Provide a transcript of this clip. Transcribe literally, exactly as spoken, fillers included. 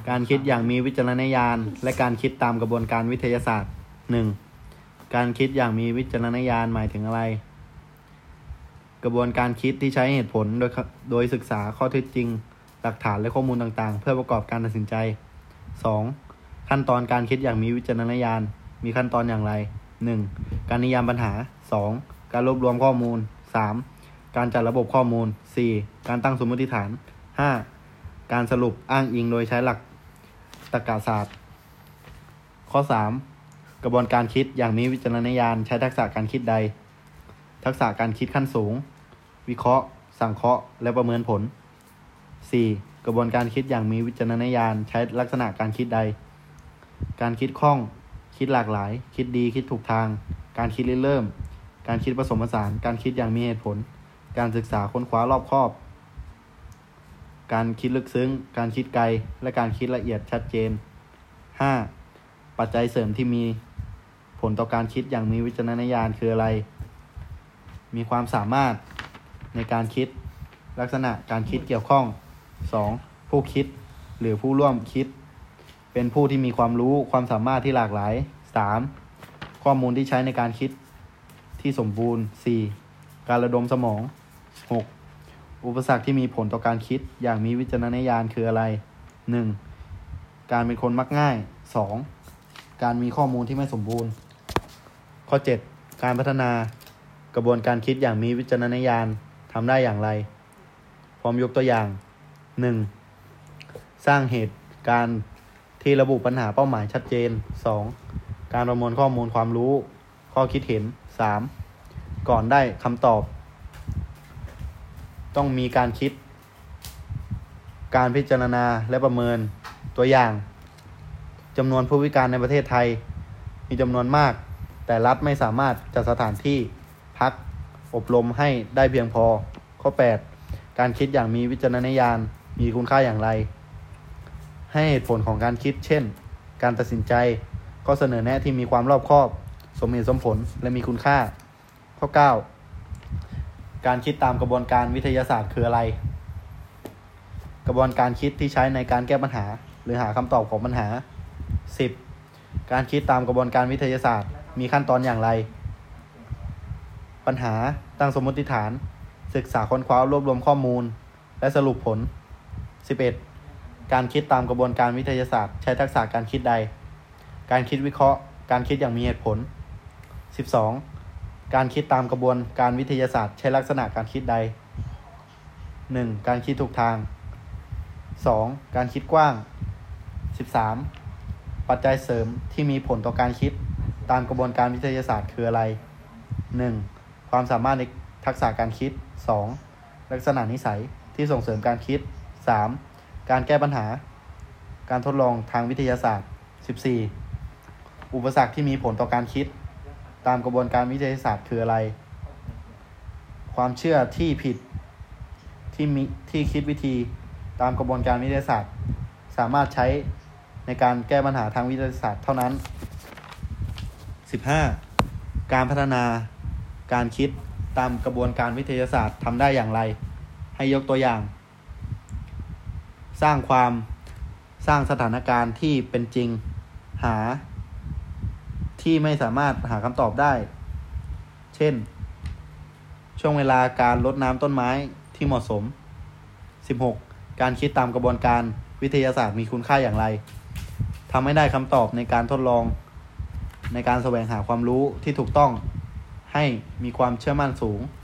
การคิดอย่างมีวิจารณญาณและการคิดตามกระบวนการวิทยาศาสตร์ หนึ่ง. การคิดอย่างมีวิจารณญาณหมายถึงอะไร กระบวนการคิดที่ใช้เหตุผลโดยโดยศึกษาข้อเท็จจริงหลักฐานและข้อมูลต่างๆเพื่อประกอบการตัดสินใจ สอง. ขั้นตอนการคิดอย่างมีวิจารณญาณมีขั้นตอนอย่างไร หนึ่ง. การนิยามปัญหา สอง. การรวบรวมข้อมูล สาม. การจัดระบบข้อมูล สี่. การตั้งสมมติฐาน ห้า. การสรุปอ้างอิงโดยใช้หลักตรรกศาสตร์ ข้อ สาม. กระบวนการคิดอย่างมีวิจารณญาณใช้ทักษะการคิดใด ทักษะการคิดขั้นสูง วิเคราะห์ สังเคราะห์และประเมินผล สี่. กระบวนการคิดอย่างมีวิจารณญาณใช้ลักษณะการคิดใด การคิดคล่อง คิดหลากหลาย คิดดีคิดถูกทาง การคิดริเริ่ม การคิดผสมผสาน การคิดอย่างมีเหตุผล การศึกษาค้นคว้ารอบคอบ การคิดลึกซึ้ง การคิดไกลและการคิดละเอียดชัดเจน ห้า. ปัจจัยเสริมที่มีผลต่อการคิดอย่างมีวิจารณญาณคืออะไร มีความสามารถในการคิด ลักษณะการคิดเกี่ยวข้อง สอง. ผู้คิดหรือผู้ร่วมคิดเป็นผู้ที่มีความรู้ความสามารถที่หลากหลาย สาม. ข้อมูลที่ใช้ในการคิดที่สมบูรณ์ สี่. การระดมสมอง หก. อุปสรรคที่มีผลต่อการคิดอย่างมีวิจารณญาณคืออะไร หนึ่ง. การเป็นคนมักง่าย สอง. การมีข้อมูลที่ไม่สมบูรณ์ ข้อ เจ็ด. การพัฒนากระบวนการคิดอย่างมีวิจารณญาณทำได้อย่างไร พร้อมยกตัวอย่าง หนึ่ง. สร้างเหตุการณ์ที่ระบุปัญหาเป้าหมายชัดเจน สอง. การประมวลข้อมูลความรู้ข้อคิดเห็น สาม. ก่อนได้คำตอบต้องมีการคิดการพิจารณาและประเมินตัวอย่างจำนวนผู้พิการในประเทศไทยมีจำนวนมากแต่รัฐไม่สามารถจัดสถานที่พักอบรมให้ได้เพียงพอ ข้อ แปด. การคิดอย่างมีวิจารณญาณมีคุณค่าอย่างไรให้เหตุผลของการคิดเช่นการตัดสินใจข้อเสนอแนะที่มีความรอบคอบสมเหตุสมผลและมีคุณค่า ข้อ เก้า. การคิดตามกระบวนการวิทยาศาสตร์คืออะไรกระบวนการคิดที่ใช้ในการแก้ปัญหาหรือหาคำตอบของปัญหา สิบ. การคิดตามกระบวนการวิทยาศาสตร์มีขั้นตอนอย่างไรปัญหาตั้งสมมติฐานศึกษาค้นคว้ารวบรวมข้อมูลและสรุปผล สิบเอ็ด. การคิดตามกระบวนการวิทยาศาสตร์ใช้ทักษะการคิดใดการคิดวิเคราะห์การคิดอย่างมีเหตุผล สิบสอง. การคิดตามกระบวนการวิทยาศาสตร์ใช้ลักษณะการคิดใด หนึ่ง. การคิดถูกทาง สอง. การคิดกว้าง สิบสาม. ปัจจัยเสริมที่มีผลต่อการคิดตามกระบวนการวิทยาศาสตร์คืออะไร หนึ่ง. ความสามารถในทักษะการคิด สอง. ลักษณะนิสัยที่ส่งเสริมการคิด สาม. การแก้ปัญหาการทดลองทางวิทยาศาสตร์ สิบสี่. อุปสรรคที่มีผลต่อการคิดตามกระบวนการวิทยาศาสตร์คืออะไรความเชื่อที่ผิดที่มีที่คิดวิธีตามกระบวนการวิทยาศาสตร์สามารถใช้ในการแก้ปัญหาทางวิทยาศาสตร์เท่านั้น สิบห้า. การพัฒนาการคิดตามกระบวนการวิทยาศาสตร์ทำได้อย่างไรให้ยกตัวอย่างสร้างความสร้างสถานการณ์ที่เป็นจริงหาที่ไม่สามารถหาคำตอบได้เช่นช่วงเวลาการรดน้ำต้นไม้ที่เหมาะสม สิบหก. การคิดตามกระบวนการวิทยาศาสตร์มีคุณค่าอย่างไรทำให้ได้คำตอบในการทดลองในการแสวงหาความรู้ที่ถูกต้องให้มีความเชื่อมั่นสูง